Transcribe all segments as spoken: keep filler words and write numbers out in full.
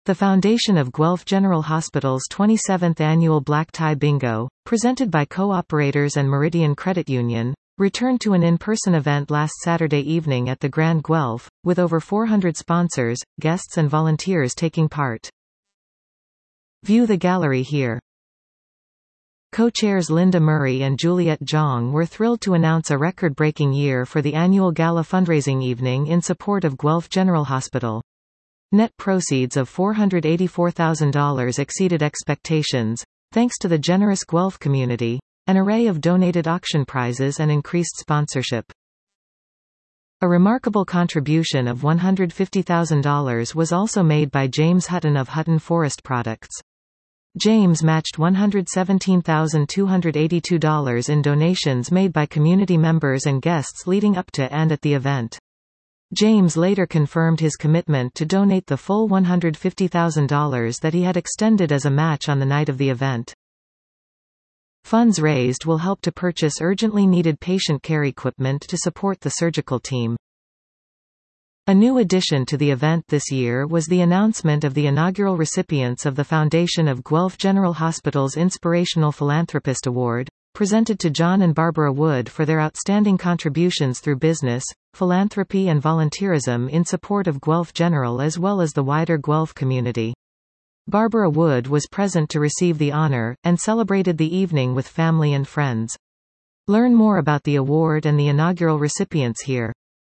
The foundation of Guelph General Hospital's twenty-seventh Annual Black Tie Bingo, presented by Co-operators and Meridian Credit Union, returned to an in-person event last Saturday evening at the Grand Guelph, with over four hundred sponsors, guests and volunteers taking part. View the gallery here. Co-chairs Linda Murray and Juliet Jong were thrilled to announce a record-breaking year for the annual gala fundraising evening in support of Guelph General Hospital. Net proceeds of four hundred eighty-four thousand dollars exceeded expectations, thanks to the generous Guelph community, an array of donated auction prizes and increased sponsorship. A remarkable contribution of one hundred fifty thousand dollars was also made by James Hutton of Hutton Forest Products. James matched one hundred seventeen thousand two hundred eighty-two dollars in donations made by community members and guests leading up to and at the event. James later confirmed his commitment to donate the full one hundred fifty thousand dollars that he had extended as a match on the night of the event. Funds raised will help to purchase urgently needed patient care equipment to support the surgical team. A new addition to the event this year was the announcement of the inaugural recipients of the Foundation of Guelph General Hospital's Inspirational Philanthropist Award, presented to John and Barbara Wood for their outstanding contributions through business, philanthropy and volunteerism in support of Guelph General as well as the wider Guelph community. Barbara Wood was present to receive the honor, and celebrated the evening with family and friends. Learn more about the award and the inaugural recipients here.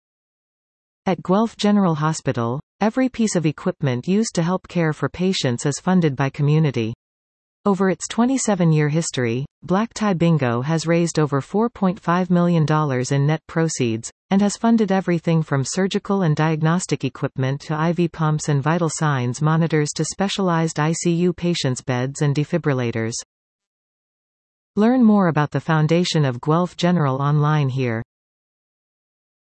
At Guelph General Hospital, every piece of equipment used to help care for patients is funded by community. Over its twenty-seven-year history, Black Tie Bingo has raised over four point five million dollars in net proceeds, and has funded everything from surgical and diagnostic equipment to I V pumps and vital signs monitors to specialized I C U patients' beds and defibrillators. Learn more about the Foundation of Guelph General online here.